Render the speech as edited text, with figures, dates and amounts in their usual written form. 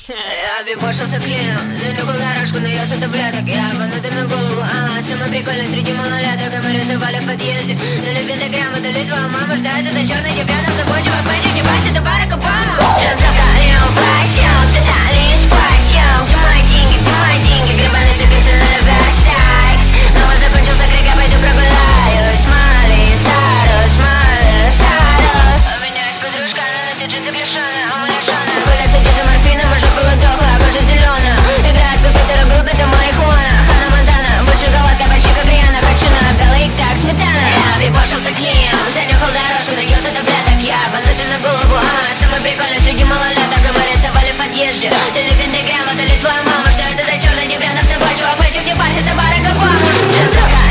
Я объебошился клеем, занюхал дорожку, наелся таблеток. Я обманутый на голову, самый прикольный среди малолеток. И мы рисовали в подъезде, или пентаграмма, то ли твоя мама ждает за черный дебрядом. Забой, чувак, мальчик, не парься, это Барак Обама. Джанзака, я упасил, ты дали спасил. Где мои деньги, гребаный супицы на версайз. Но вот закончился крик, я пойду прогуляюсь. Мали, Сарус, Мали, Сарус. У меня есть подружка, она носит джинсы клешеные, а мы лишены. Гулять с этим морфином, уже было дохлая, кожа зеленая. Играет в какой-то группе, это марихуана. Хана Монтана, будь шоколадка, почти как Риана. Хочу на белый, как сметана. Я объебошился клеем, занюхал дорожку, наелся таблеток. Я обманутый на голову, самый прикольный среди малолеток. И мы рисовали в подъезде, то ли пентаграмма, то ли твоя мама. Что это за черный дебрядом, с собой, чувак, мальчик, не парься, это Барак Обама.